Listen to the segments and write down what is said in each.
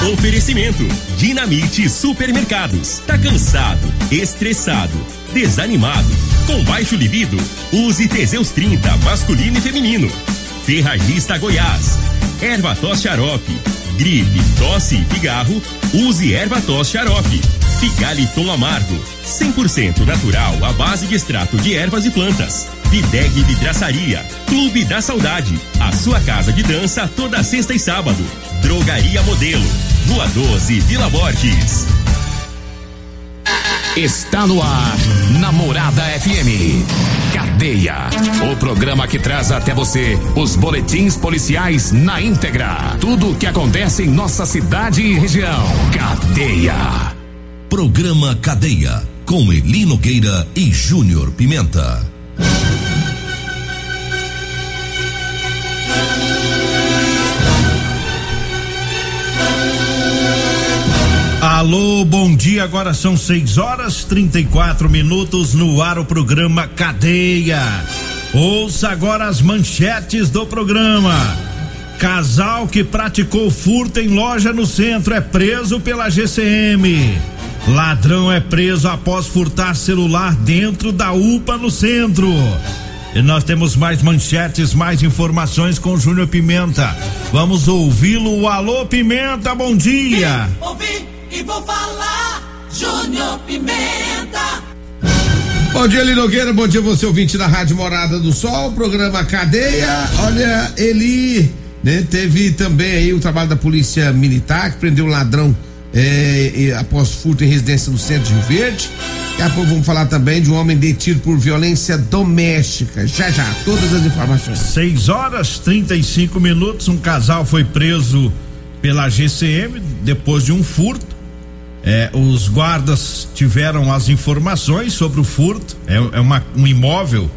Oferecimento: Dinamite Supermercados. Tá cansado, estressado, desanimado, com baixo libido? Use Teseus 30 masculino e feminino. Ferragista Goiás. Ervatos Xarope. Gripe, tosse e pigarro? Use Ervatos Xarope. Figaliton Amargo, 100% natural à base de extrato de ervas e plantas. Videg Vidraçaria, Clube da Saudade, a sua casa de dança toda sexta e sábado. Drogaria Modelo, Rua 12, Vila Borges. Está no ar, Namorada FM. Cadeia, o programa que traz até você os boletins policiais na íntegra. Tudo o que acontece em nossa cidade e região. Cadeia. Programa Cadeia, com Eli Nogueira e Júnior Pimenta. Alô, bom dia, agora são 6h34 no ar o programa Cadeia. Ouça agora as manchetes do programa. Casal que praticou furto em loja no centro é preso pela GCM. Ladrão é preso após furtar celular dentro da UPA no centro. E nós temos mais manchetes, mais informações com Júnior Pimenta. Vamos ouvi-lo. Alô, Pimenta, bom dia. Ouvi e vou falar, Júnior Pimenta. Bom dia, Eli Nogueira, bom dia você ouvinte da Rádio Morada do Sol, programa Cadeia. Olha, Eli, né, teve também aí o trabalho da polícia militar que prendeu um ladrão após furto em residência no centro de Rio Verde. Daqui a pouco vamos falar também de um homem detido por violência doméstica. Já, todas as informações. 6h35, um casal foi preso pela GCM depois de um furto. Os guardas tiveram as informações sobre o furto. Um imóvel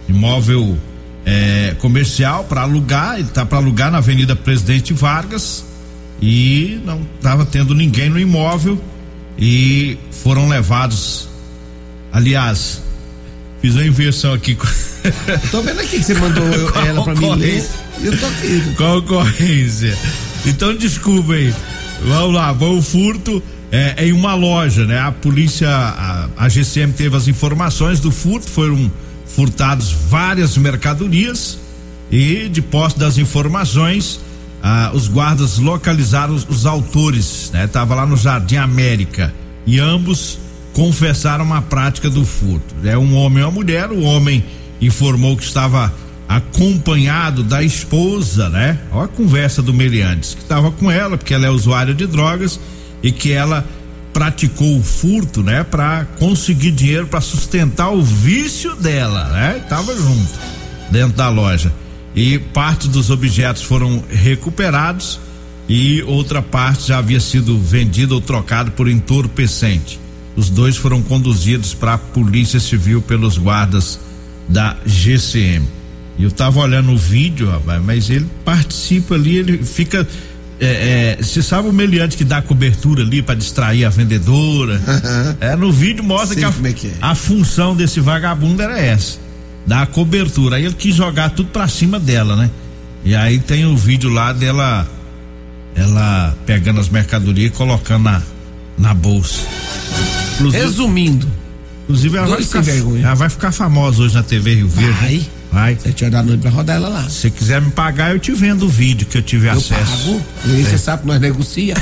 comercial para alugar. Ele tá para alugar na Avenida Presidente Vargas e não estava tendo ninguém no imóvel e foram levados. Aliás, fiz uma inversão aqui. Eu tô vendo aqui que você mandou ela pra mim ler. Eu tô aqui. Concorrência. Então, desculpa aí. Vamos lá, o furto em uma loja, né? A polícia, a GCM teve as informações do furto, foram furtados várias mercadorias e de posse das informações, os guardas localizaram os autores, né? Tava lá no Jardim América e ambos confessaram a prática do furto. Um homem e uma mulher. O homem informou que estava acompanhado da esposa, né? Olha a conversa do meliantes, que estava com ela porque ela é usuária de drogas e que ela praticou o furto, né? Para conseguir dinheiro para sustentar o vício dela, né? Tava junto dentro da loja e parte dos objetos foram recuperados e outra parte já havia sido vendida ou trocada por entorpecente. Os dois foram conduzidos para a Polícia Civil pelos guardas da GCM. E eu tava olhando o vídeo, rapaz, mas ele participa ali, ele fica. Você sabe o meliante que dá cobertura ali para distrair a vendedora? No vídeo mostra que a função desse vagabundo era essa: dar a cobertura. Aí ele quis jogar tudo pra cima dela, né? E aí tem o vídeo lá dela, ela pegando as mercadorias e colocando na bolsa. Resumindo, inclusive ela vai ficar famosa hoje na TV Rio Verde. Vai. 7h da noite pra rodar ela lá. Se quiser me pagar, eu te vendo o vídeo que eu tive acesso. Pago. E aí você sabe que nós negocia.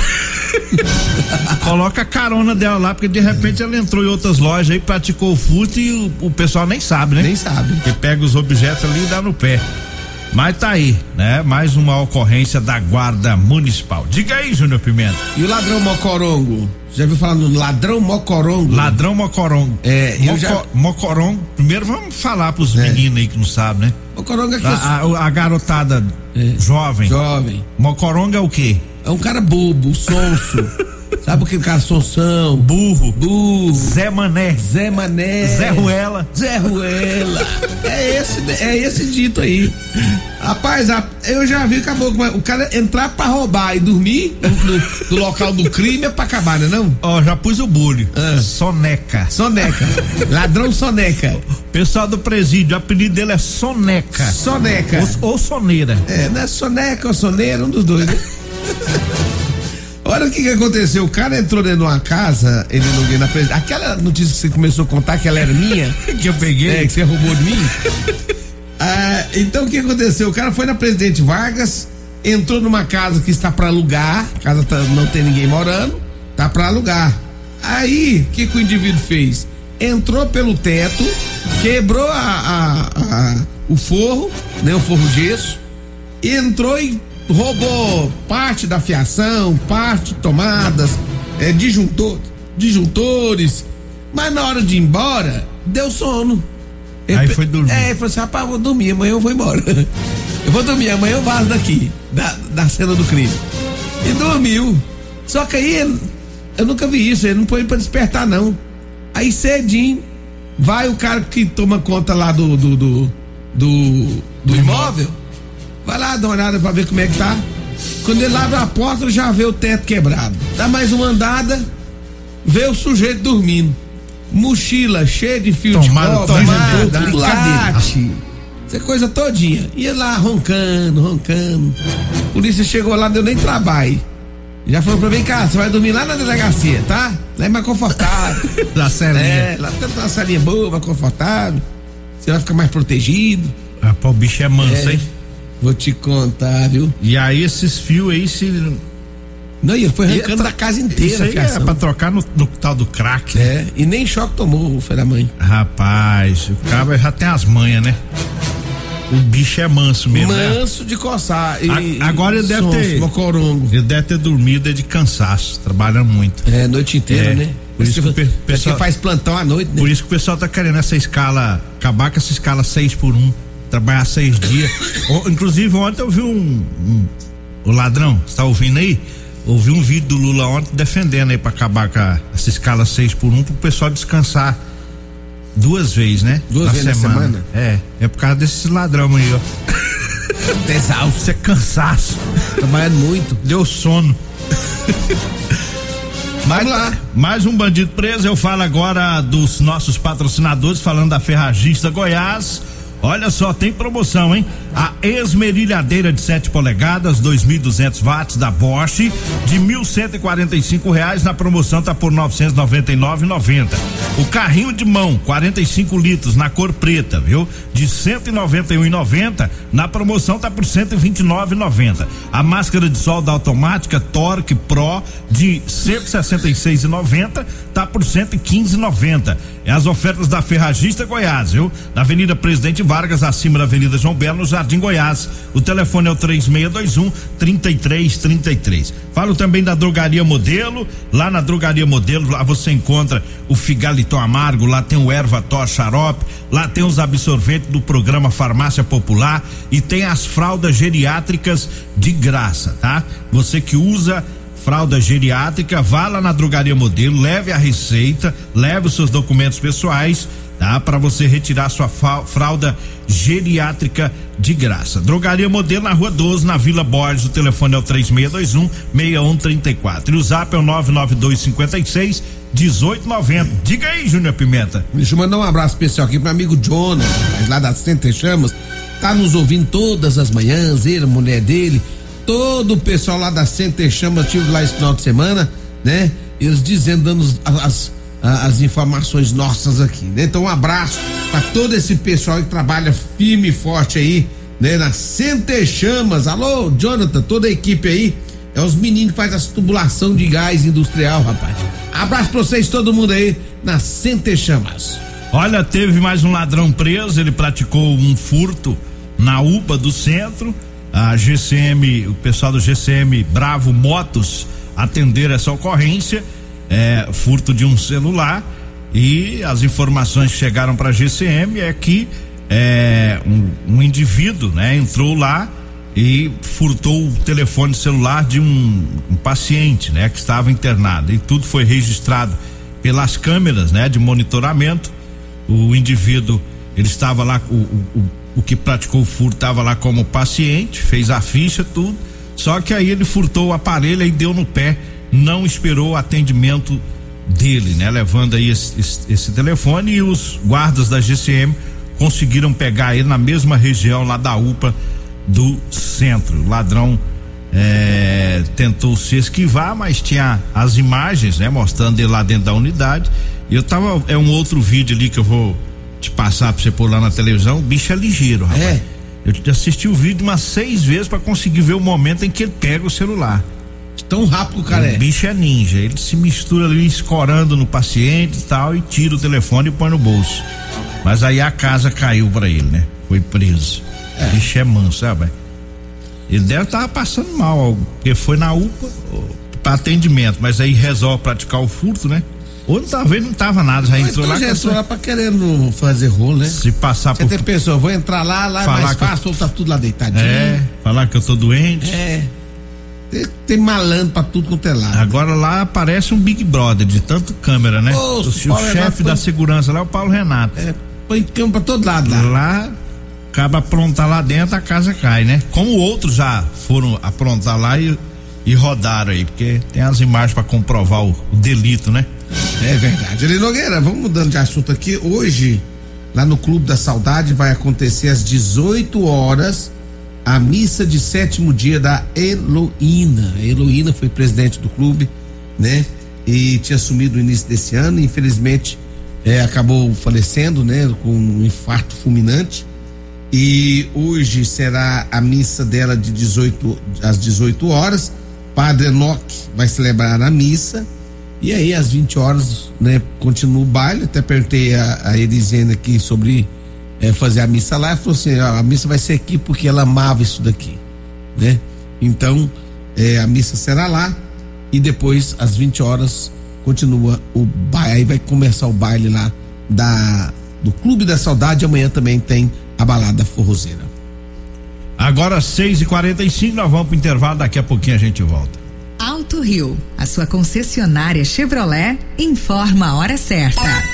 Coloca a carona dela lá, porque de repente ela entrou em outras lojas aí, praticou o furto e o pessoal nem sabe, né? Nem sabe. Porque pega os objetos ali e dá no pé. Mas tá aí, né? Mais uma ocorrência da Guarda Municipal. Diga aí, Júnior Pimenta. E o ladrão mocorongo? Já viu falar no ladrão mocorongo? Ladrão mocorongo. Mocorongo, primeiro vamos falar pros meninos aí que não sabem, né? Mocorongo é que a garotada jovem. Mocorongo é o quê? É um cara bobo, sonso. Sabe aquele cara sonsão? Burro. Zé Mané. Zé Ruela. É esse dito aí. Rapaz, eu já vi, acabou. O cara entrar pra roubar e dormir no local do crime é pra acabar, né não? Já pus o bulho. Soneca. Ladrão Soneca. Pessoal do presídio, o apelido dele é Soneca. Soneca. Ou Soneira. Não é Soneca ou Soneira, um dos dois, né? Olha o que aconteceu. O cara entrou dentro de uma casa, ele não na presidente. Aquela notícia que você começou a contar, que ela era minha, que eu peguei, que você roubou de mim. Então o que aconteceu? O cara foi na Presidente Vargas, entrou numa casa que está para alugar, não tem ninguém morando, tá para alugar. Aí, o que o indivíduo fez? Entrou pelo teto, quebrou o forro, né? O forro gesso, entrou e roubou parte da fiação, parte de tomadas, disjuntores, mas na hora de ir embora, deu sono. Aí foi dormir. Ele falou assim: rapaz, eu vou dormir, amanhã eu vou embora. Eu vou dormir, amanhã eu vazo daqui, da cena do crime. E dormiu. Só que aí, eu nunca vi isso, ele não põe pra despertar, não. Aí cedinho, vai o cara que toma conta lá do imóvel, vai lá dar uma olhada pra ver como é que tá. Quando ele abre a porta, já vê o teto quebrado. Dá mais uma andada, vê o sujeito dormindo. Mochila cheia de fio de cobre, alicate, essa coisa todinha. Ia lá roncando. A polícia chegou lá, não deu nem trabalho. Já falou pra mim: cara, você vai dormir lá na delegacia, tá? Lá é mais confortável. Na salinha. Lá tem uma salinha boa, mais confortável. Você vai ficar mais protegido. Rapaz, o bicho é manso, hein? Vou te contar, viu? E aí esses fios aí Não, ele foi arrancando da casa inteira. Isso aí é pra trocar no tal do crack. E nem choque tomou o filho da mãe. Rapaz, o cara já tem as manhas, né? O bicho é manso mesmo, manso, né? De coçar. Agora ele deve ter mocorongo. Ele deve ter dormido de cansaço, trabalhando muito. Noite inteira, né? Por isso que o pessoal faz plantão à noite, né? Por isso que o pessoal tá querendo essa escala, acabar com essa escala 6x1, trabalhar 6 dias. Inclusive ontem eu vi o ladrão, você tá ouvindo aí? Ouvi um vídeo do Lula ontem defendendo aí pra acabar com essa escala 6x1 pro pessoal descansar 2 vezes, né? 2 vezes na semana? É por causa desse ladrão aí, ó. Exausto. Isso é cansaço. Trabalhando muito. Deu sono. Vamos lá. Mais um bandido preso. Eu falo agora dos nossos patrocinadores, falando da Ferragista Goiás. Olha só, tem promoção, hein? A esmerilhadeira de 7 polegadas, 2.200 watts da Bosch, de R$1.145, na promoção tá por R$999,90. O carrinho de mão, 45 litros, na cor preta, viu? De R$191,90, na promoção tá por R$129,90. A máscara de solda automática Torque Pro, de R$166,90, tá por R$115,90. É as ofertas da Ferragista Goiás, viu? Na Avenida Presidente Vargas, acima da Avenida João Belo, no Jardim Goiás. O telefone é o 3621-3333. Falo também da Drogaria Modelo. Lá na Drogaria Modelo, lá você encontra o Figaliton Amargo, lá tem o Ervator Xarope, lá tem os absorventes do programa Farmácia Popular e tem as fraldas geriátricas de graça, tá? Você que usa fralda geriátrica, vá lá na Drogaria Modelo, leve a receita, leve os seus documentos pessoais, tá? Para você retirar sua fralda geriátrica de graça. Drogaria Modelo na Rua 12, na Vila Borges. O telefone é o 3621-6134 e o zap é o 99256-1890. Diga aí, Júnior Pimenta. Deixa eu mandar um abraço especial aqui pro amigo Jonas, lá da Center Chamas, tá nos ouvindo todas as manhãs, ele, a mulher dele, todo o pessoal lá da Center Chamas, tive lá esse final de semana, né? Eles dizendo, dando as informações nossas aqui, né? Então um abraço para todo esse pessoal que trabalha firme e forte aí, né? Na Center Chamas. Alô, Jonathan, toda a equipe aí, é os meninos que fazem as tubulação de gás industrial, rapaz. Abraço pra vocês, todo mundo aí na Center Chamas. Olha, teve mais um ladrão preso, ele praticou um furto na UPA do centro. A GCM, o pessoal do GCM Bravo Motos atenderam essa ocorrência, furto de um celular, e as informações que chegaram para a GCM é que um indivíduo, né, entrou lá e furtou o telefone celular de um paciente, né, que estava internado, e tudo foi registrado pelas câmeras, né, de monitoramento. O indivíduo, ele estava lá, o que praticou o furto estava lá como paciente, fez a ficha, tudo, só que aí ele furtou o aparelho e deu no pé, não esperou o atendimento dele, né? Levando aí esse telefone, e os guardas da GCM conseguiram pegar ele na mesma região lá da UPA do centro. O ladrão tentou se esquivar, mas tinha as imagens, né? Mostrando ele lá dentro da unidade. E é um outro vídeo ali que eu vou te passar pra você pôr lá na televisão. O bicho é ligeiro, rapaz. Eu assisti o vídeo umas 6 vezes pra conseguir ver o momento em que ele pega o celular. Tão rápido o cara O bicho é ninja, ele se mistura ali escorando no paciente e tal, e tira o telefone e põe no bolso. Mas aí a casa caiu pra ele, né? Foi preso. O bicho é manso, sabe? Ele deve estar passando mal, porque foi na UPA pra atendimento, mas aí resolve praticar o furto, né? Ou talvez não tava nada, já entrou lá. Já entrou lá pra querendo fazer rolo, né? Se passar por. Você tem pessoa, vou entrar lá é mais fácil, ou tá tudo lá deitadinho. Falar que eu tô doente. Tem malandro pra tudo quanto é lado. Agora lá parece um Big Brother de tanto câmera, né? O chefe da segurança lá é o Paulo Renato. Põe câmera pra todo lado lá. Lá, acaba aprontar lá dentro, a casa cai, né? Como outros já foram aprontar lá e rodaram aí, porque tem as imagens pra comprovar o delito, né? É verdade. Eli Nogueira, vamos mudando de assunto aqui. Hoje, lá no Clube da Saudade, vai acontecer às 18 horas a missa de 7º dia da Heloína. A Heloína foi presidente do clube, né? E tinha assumido no início desse ano, infelizmente acabou falecendo, né? Com um infarto fulminante. E hoje será a missa dela às 18 horas. Padre Enoque vai celebrar a missa. E aí às 20 horas, né? Continua o baile. Até perguntei a Elisene aqui sobre fazer a missa lá, ela falou assim, a missa vai ser aqui porque ela amava isso daqui, né? Então, a missa será lá e depois às 20 horas continua o baile, aí vai começar o baile lá do Clube da Saudade. Amanhã também tem a balada forrozeira. Agora 6h45, nós vamos pro intervalo, daqui a pouquinho a gente volta. Alto Rio, a sua concessionária Chevrolet, informa a hora certa.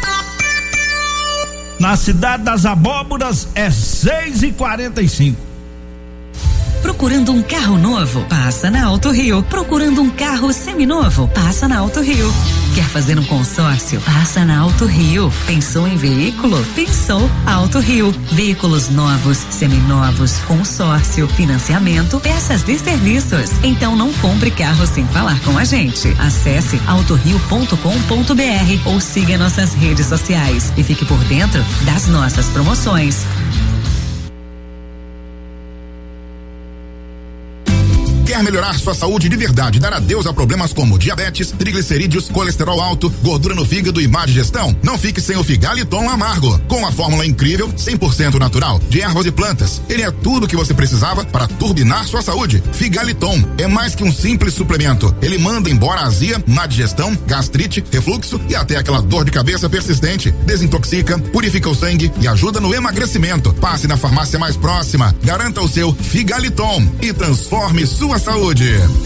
Na Cidade das Abóboras é 6h45. Procurando um carro novo? Passa na Alto Rio. Procurando um carro seminovo? Passa na Alto Rio. Quer fazer um consórcio? Passa na Alto Rio. Pensou em veículo? Pensou Alto Rio. Veículos novos, seminovos, consórcio, financiamento, peças de serviços. Então não compre carro sem falar com a gente. Acesse autorio.com.br ou siga nossas redes sociais e fique por dentro das nossas promoções. Quer melhorar sua saúde de verdade, dar adeus a problemas como diabetes, triglicerídeos, colesterol alto, gordura no fígado e má digestão? Não fique sem o Figaliton Amargo. Com a fórmula incrível, 100% natural, de ervas e plantas. Ele é tudo o que você precisava para turbinar sua saúde. Figaliton é mais que um simples suplemento. Ele manda embora a azia, má digestão, gastrite, refluxo e até aquela dor de cabeça persistente. Desintoxica, purifica o sangue e ajuda no emagrecimento. Passe na farmácia mais próxima. Garanta o seu Figaliton e transforme sua saúde.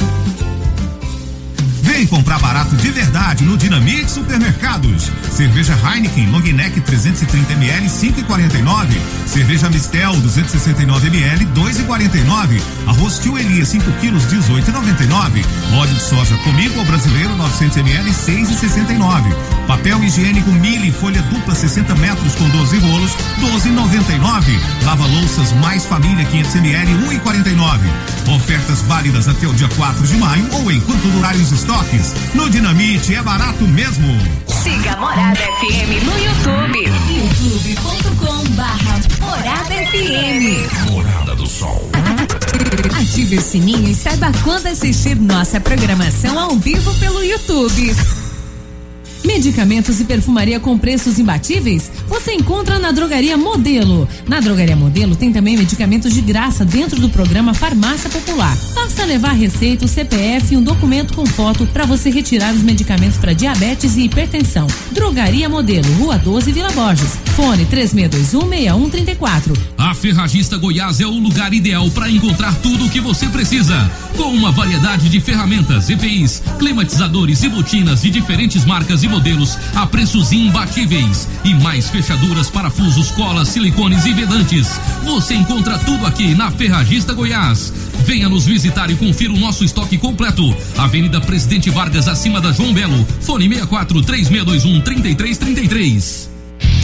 Vem comprar barato de verdade no Dinamite Supermercados. Cerveja Heineken Long Neck 330ml 5,49. Cerveja Mistel 269ml 2,49. Arroz Tio Elia 5 quilos 18,99. Óleo de soja Comigo ao Brasileiro 900ml 6,69. Papel higiênico Mille folha dupla 60 metros com 12 rolos 12,99. Lava louças Mais Família 500ml 1,49. Ofertas válidas até o dia 4 de maio ou enquanto durarem os estoques. No Dinamite é barato mesmo. Siga Morada FM no YouTube. youtube.com/Morada FM. Morada do Sol. Ative o sininho e saiba quando assistir nossa programação ao vivo pelo YouTube. Medicamentos e perfumaria com preços imbatíveis? Você encontra na Drogaria Modelo. Na Drogaria Modelo tem também medicamentos de graça dentro do programa Farmácia Popular. Basta levar receita, o CPF e um documento com foto para você retirar os medicamentos para diabetes e hipertensão. Drogaria Modelo, Rua 12, Vila Borges. Fone 3621-6134. A Ferragista Goiás é o lugar ideal para encontrar tudo o que você precisa. Com uma variedade de ferramentas, EPIs, climatizadores e botinas de diferentes marcas e modelos a preços imbatíveis e mais fechaduras, parafusos, colas, silicones e vedantes. Você encontra tudo aqui na Ferragista Goiás. Venha nos visitar e confira o nosso estoque completo. Avenida Presidente Vargas, acima da João Belo. Fone 64 3621 3333.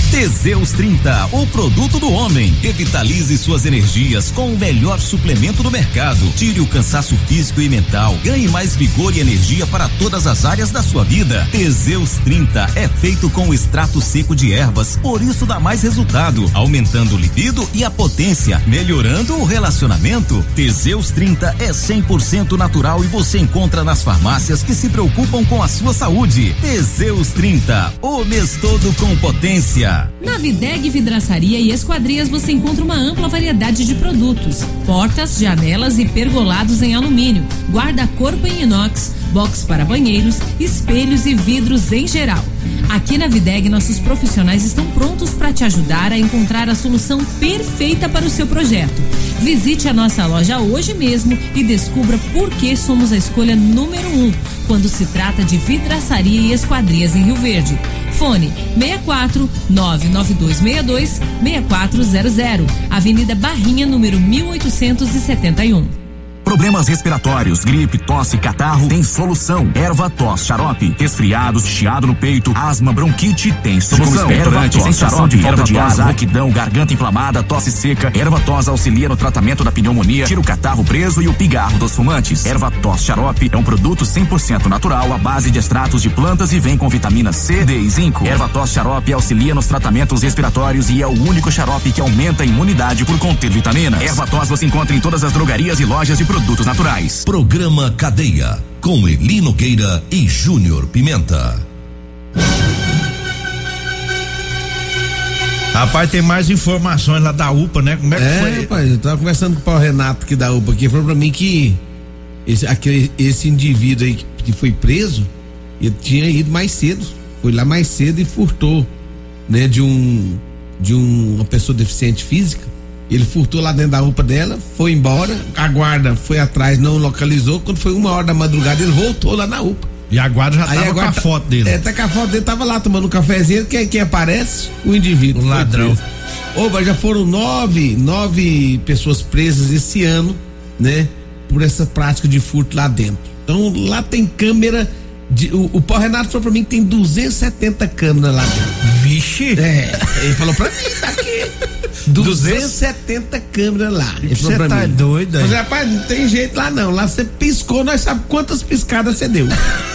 Teseus 30, o produto do homem. Revitalize suas energias com o melhor suplemento do mercado. Tire o cansaço físico e mental. Ganhe mais vigor e energia para todas as áreas da sua vida. Teseus 30 é feito com extrato seco de ervas, por isso dá mais resultado, aumentando o libido e a potência, melhorando o relacionamento. Teseus 30 é 100% natural e você encontra nas farmácias que se preocupam com a sua saúde. Teseus 30, o mês todo com potência. Na Videg Vidraçaria e Esquadrias você encontra uma ampla variedade de produtos: portas, janelas e pergolados em alumínio, guarda-corpo em inox, box para banheiros, espelhos e vidros em geral. Aqui na Videg nossos profissionais estão prontos para te ajudar a encontrar a solução perfeita para o seu projeto. Visite a nossa loja hoje mesmo e descubra por que somos a escolha número 1 quando se trata de vidraçaria e esquadrias em Rio Verde. Fone 64 99262 6400, Avenida Barrinha, número 1871. Problemas respiratórios, gripe, tosse, catarro, tem solução. Erva-tos xarope. Resfriados, chiado no peito, asma, bronquite, tem solução. Erva-tos, sensação de falta de ar, rouquidão, garganta inflamada, tosse seca. Erva-tos auxilia no tratamento da pneumonia, tira o catarro preso e o pigarro dos fumantes. Erva-tos xarope é um produto 100% natural à base de extratos de plantas e vem com vitamina C, D e zinco. Erva-tos xarope auxilia nos tratamentos respiratórios e é o único xarope que aumenta a imunidade por conter vitaminas. Erva-tos você encontra em todas as drogarias e lojas de produtos naturais. Programa Cadeia, com Eli Nogueira e Júnior Pimenta. Rapaz, tem mais informações lá da UPA, né? Como é que foi? Rapaz, eu tava conversando com o Paulo Renato aqui da UPA, que falou pra mim que esse indivíduo aí que foi preso, ele tinha ido mais cedo, foi lá mais cedo e furtou, né, de uma pessoa deficiente física. Ele furtou lá dentro da UPA dela, foi embora, a guarda foi atrás, não localizou. Quando foi 1h da madrugada, ele voltou lá na UPA. E a guarda já tava com a foto dele. Tá com a foto dele, tava lá tomando um cafezinho. Quem aparece? O indivíduo. O ladrão. Opa, já foram nove pessoas presas esse ano, né? Por essa prática de furto lá dentro. Então lá tem câmera. O Paulo Renato falou pra mim que tem 270 câmeras lá dentro. Vixe! Ele falou pra mim, tá aqui. 270 câmeras lá. Você tá doido aí? Mas, rapaz, não tem jeito lá não. Lá você piscou, nós sabemos quantas piscadas você deu.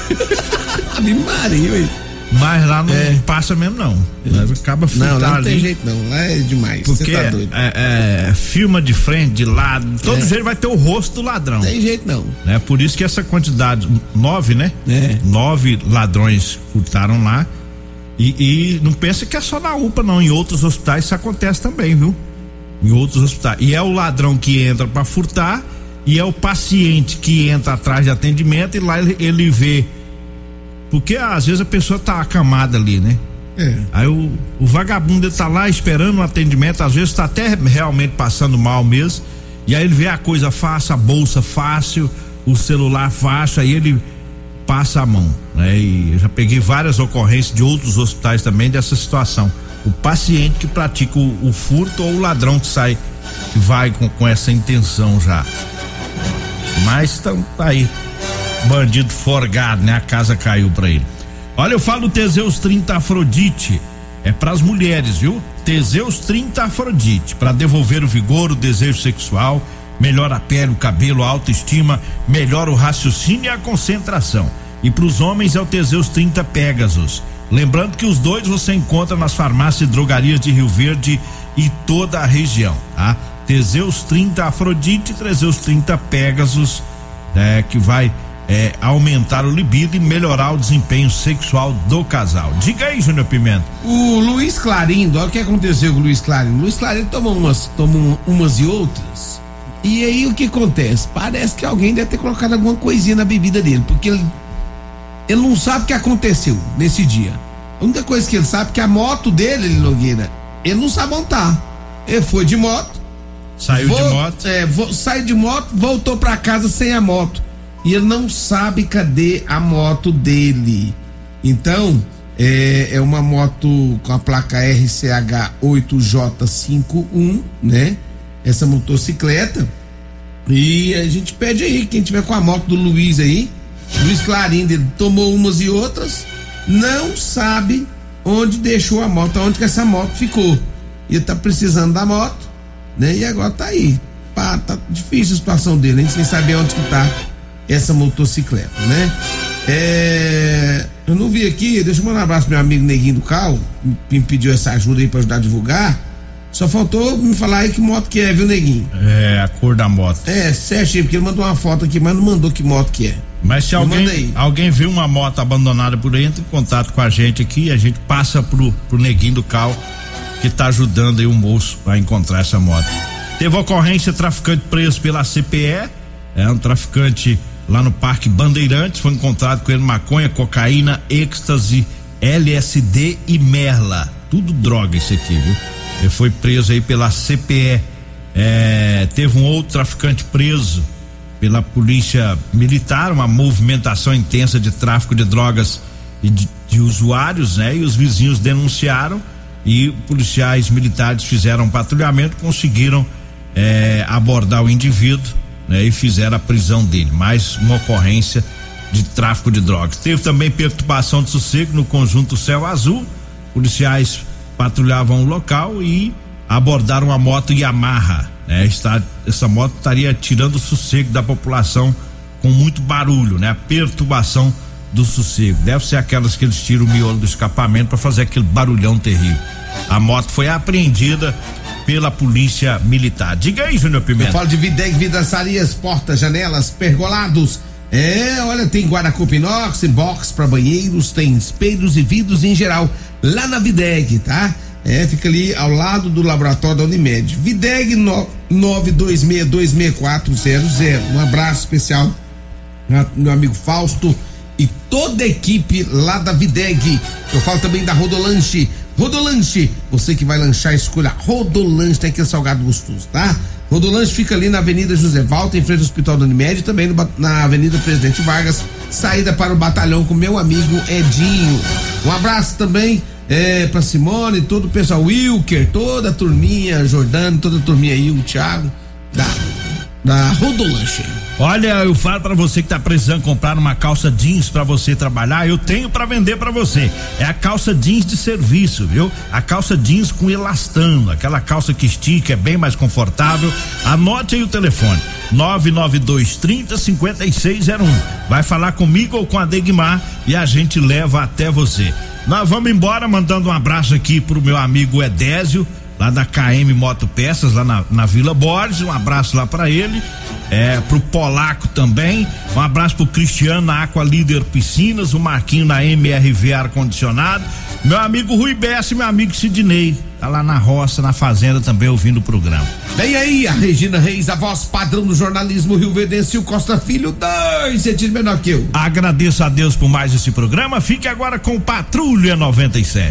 Ave Maria, velho. Mas lá não passa mesmo, não. Acaba não, lá não ali. Tem jeito não, lá é demais. Porque tá doido. filma de frente, de lado, todo jeito vai ter o rosto do ladrão. Não tem jeito não. É por isso que essa quantidade, 9, né? 9 ladrões furtaram lá. E não pensa que é só na UPA, não. Em outros hospitais isso acontece também, viu? Em outros hospitais. E é o ladrão que entra pra furtar e é o paciente que entra atrás de atendimento e lá ele vê. Porque às vezes a pessoa tá acamada ali, né? Aí o vagabundo ele tá lá esperando um atendimento, às vezes tá até realmente passando mal mesmo. E aí ele vê a coisa fácil, a bolsa fácil, o celular fácil, aí ele passa a mão, né? E eu já peguei várias ocorrências de outros hospitais também dessa situação. O paciente que pratica o furto ou o ladrão que sai, que vai com essa intenção já. Mas tá aí. Bandido forgado, né? A casa caiu pra ele. Olha, eu falo do Teseus 30 Afrodite. É pras mulheres, viu? Teseus 30 Afrodite. Pra devolver o vigor, o desejo sexual, melhora a pele, o cabelo, a autoestima, melhora o raciocínio e a concentração. E pros homens é o Teseus 30 Pegasus. Lembrando que os dois você encontra nas farmácias e drogarias de Rio Verde e toda a região, tá? Teseus 30 Afrodite, Teseus 30 Pegasus, que vai aumentar o libido e melhorar o desempenho sexual do casal. Diga aí, Júnior Pimenta. O Luiz Clarindo, olha o que aconteceu com o Luiz Clarindo. O Luiz Clarindo tomou umas e outras. E aí o que acontece? Parece que alguém deve ter colocado alguma coisinha na bebida dele, porque ele não sabe o que aconteceu nesse dia. A única coisa que ele sabe é que a moto dele, Nogueira, ele não sabe montar. Ele foi de moto. Saiu de moto. Saiu de moto, voltou pra casa sem a moto. E ele não sabe cadê a moto dele. Então, é uma moto com a placa RCH 8J51, né? Essa motocicleta. E a gente pede aí, quem tiver com a moto do Luiz aí, Luiz Clarindo, ele tomou umas e outras, não sabe onde deixou a moto, onde que essa moto ficou. Ele tá precisando da moto, né? E agora tá aí. Pá, tá difícil a situação dele, hein? Sem saber onde que tá essa motocicleta, né? Eu não vi aqui, deixa eu mandar um abraço pro meu amigo Neguinho do Cal, me pediu essa ajuda aí pra ajudar a divulgar. Só faltou me falar aí que moto que é, viu, Neguinho? A cor da moto. Certinho, porque ele mandou uma foto aqui, mas não mandou que moto que é. Mas se alguém viu uma moto abandonada por aí, entra em contato com a gente aqui, a gente passa pro Neguinho do Cal, que tá ajudando aí o moço a encontrar essa moto. Teve ocorrência, traficante preso pela CPE, um traficante lá no Parque Bandeirantes, foi encontrado com ele maconha, cocaína, êxtase, LSD e merla, tudo droga isso aqui, viu? Ele foi preso aí pela CPE. Teve um outro traficante preso pela polícia militar, uma movimentação intensa de tráfico de drogas e de usuários, né? E os vizinhos denunciaram e policiais militares fizeram um patrulhamento, conseguiram abordar o indivíduo, né? E fizeram a prisão dele. Mais uma ocorrência de tráfico de drogas. Teve também perturbação de sossego no conjunto Céu Azul. Policiais patrulhavam o local e abordaram a moto Yamaha, né? Essa moto estaria tirando o sossego da população com muito barulho, né? A perturbação do sossego. Deve ser aquelas que eles tiram o miolo do escapamento para fazer aquele barulhão terrível. A moto foi apreendida pela polícia militar. Diga aí, Júnior Pimenta. Eu falo de Videg, vidraçarias, portas, janelas, pergolados. Olha, tem guarda-corpo inox, box para banheiros, tem espelhos e vidros em geral, lá na Videg, tá? Fica ali ao lado do laboratório da Unimed. Videg 926266400. Um abraço especial meu amigo Fausto e toda a equipe lá da Videg. Eu falo também da Rodolanche. Rodolanche, você que vai lanchar, escolha Rodolanche, tem aquele salgado gostoso, tá? Rodolanche fica ali na Avenida José Valta, em frente ao Hospital da Unimed, e também na Avenida Presidente Vargas, saída para o batalhão com meu amigo Edinho. Um abraço também pra Simone, todo o pessoal, Wilker, toda a turminha, Jordano, toda a turminha aí, o Thiago, da Rodolanche. Olha, eu falo pra você que tá precisando comprar uma calça jeans pra você trabalhar, eu tenho pra vender pra você. É a calça jeans de serviço, viu? A calça jeans com elastano, aquela calça que estica, é bem mais confortável. Anote aí o telefone: 99230-5601. Vai falar comigo ou com a Degmar e a gente leva até você. Nós vamos embora mandando um abraço aqui pro meu amigo Edésio, lá da KM Moto Peças, lá na Vila Borges. Um abraço lá pra ele. Pro Polaco também, um abraço pro Cristiano na Aqua Líder Piscinas, o Marquinho na MRV Ar Condicionado, meu amigo Rui Bessa e meu amigo Sidney, tá lá na roça, na fazenda também ouvindo o programa. Vem aí a Regina Reis, a voz padrão do jornalismo rioverdense, o Costa Filho, 2 centímetros menor que eu. Agradeço a Deus por mais esse programa, fique agora com Patrulha 97.